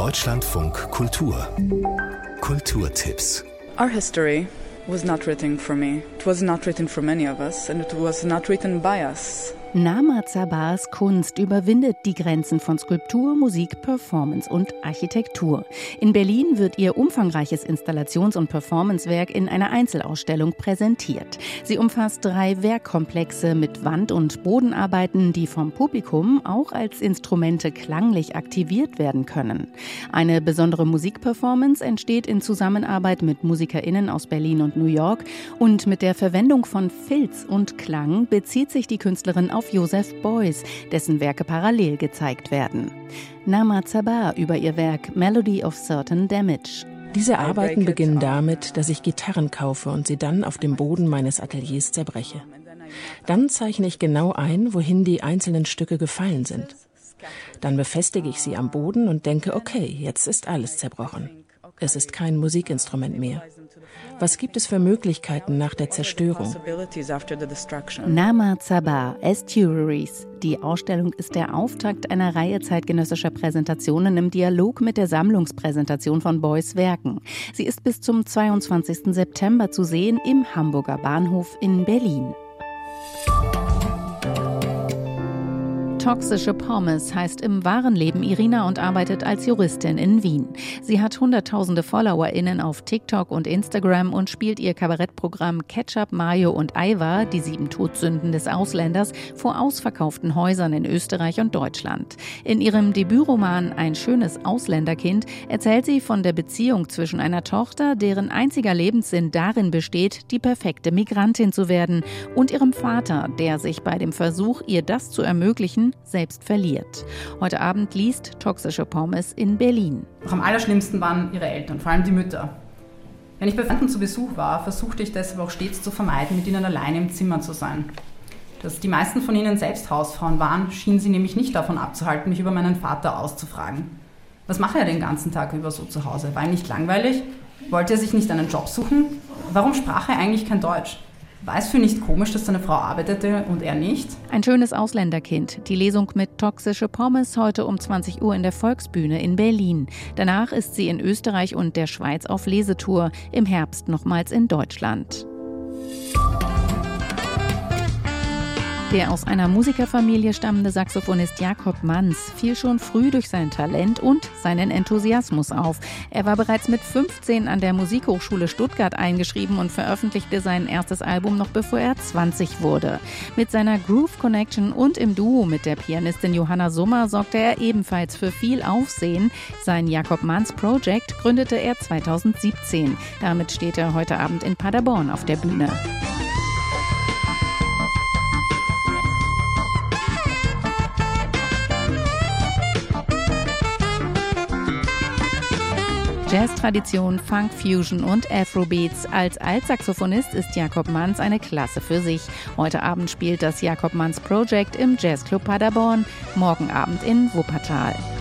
Deutschlandfunk Kultur. Kulturtipps. Our history was not written for me. It was not written for many of us and it was not written by us. Nama Zabars Kunst überwindet die Grenzen von Skulptur, Musik, Performance und Architektur. In Berlin wird ihr umfangreiches Installations- und Performancewerk in einer Einzelausstellung präsentiert. Sie umfasst 3 Werkkomplexe mit Wand- und Bodenarbeiten, die vom Publikum auch als Instrumente klanglich aktiviert werden können. Eine besondere Musikperformance entsteht in Zusammenarbeit mit MusikerInnen aus Berlin und New York und mit der Verwendung von Filz und Klang bezieht sich die Künstlerin auf Joseph Beuys, dessen Werke parallel gezeigt werden. Nama Zabar über ihr Werk Melody of Certain Damage. Diese Arbeiten beginnen damit, dass ich Gitarren kaufe und sie dann auf dem Boden meines Ateliers zerbreche. Dann zeichne ich genau ein, wohin die einzelnen Stücke gefallen sind. Dann befestige ich sie am Boden und denke, okay, jetzt ist alles zerbrochen. Es ist kein Musikinstrument mehr. Was gibt es für Möglichkeiten nach der Zerstörung? Nama Zabar, Estuaries. Die Ausstellung ist der Auftakt einer Reihe zeitgenössischer Präsentationen im Dialog mit der Sammlungspräsentation von Beuys Werken. Sie ist bis zum 22. September zu sehen im Hamburger Bahnhof in Berlin. Toxische Pommes heißt im wahren Leben Irina und arbeitet als Juristin in Wien. Sie hat hunderttausende FollowerInnen auf TikTok und Instagram und spielt ihr Kabarettprogramm Ketchup, Mayo und Aiwa, die 7 Todsünden des Ausländers, vor ausverkauften Häusern in Österreich und Deutschland. In ihrem Debütroman Ein schönes Ausländerkind erzählt sie von der Beziehung zwischen einer Tochter, deren einziger Lebenssinn darin besteht, die perfekte Migrantin zu werden, und ihrem Vater, der sich bei dem Versuch, ihr das zu ermöglichen, selbst verliert. Heute Abend liest Toxische Pommes in Berlin. Doch am allerschlimmsten waren ihre Eltern, vor allem die Mütter. Wenn ich bei Freunden zu Besuch war, versuchte ich deshalb auch stets zu vermeiden, mit ihnen alleine im Zimmer zu sein. Dass die meisten von ihnen selbst Hausfrauen waren, schien sie nämlich nicht davon abzuhalten, mich über meinen Vater auszufragen. Was mache er den ganzen Tag über so zu Hause? War ihm nicht langweilig? Wollte er sich nicht einen Job suchen? Warum sprach er eigentlich kein Deutsch? War es für ihn nicht komisch, dass seine Frau arbeitete und er nicht? Ein schönes Ausländerkind. Die Lesung mit Toxische Pommes heute um 20 Uhr in der Volksbühne in Berlin. Danach ist sie in Österreich und der Schweiz auf Lesetour. Im Herbst nochmals in Deutschland. Der aus einer Musikerfamilie stammende Saxophonist Jakob Manz fiel schon früh durch sein Talent und seinen Enthusiasmus auf. Er war bereits mit 15 an der Musikhochschule Stuttgart eingeschrieben und veröffentlichte sein erstes Album noch bevor er 20 wurde. Mit seiner Groove Connection und im Duo mit der Pianistin Johanna Summer sorgte er ebenfalls für viel Aufsehen. Sein Jakob Manz Project gründete er 2017. Damit steht er heute Abend in Paderborn auf der Bühne. Jazz-Tradition, Funk, Fusion und Afrobeats. Als Altsaxophonist ist Jakob Manz eine Klasse für sich. Heute Abend spielt das Jakob Manz Project im Jazzclub Paderborn, morgen Abend in Wuppertal.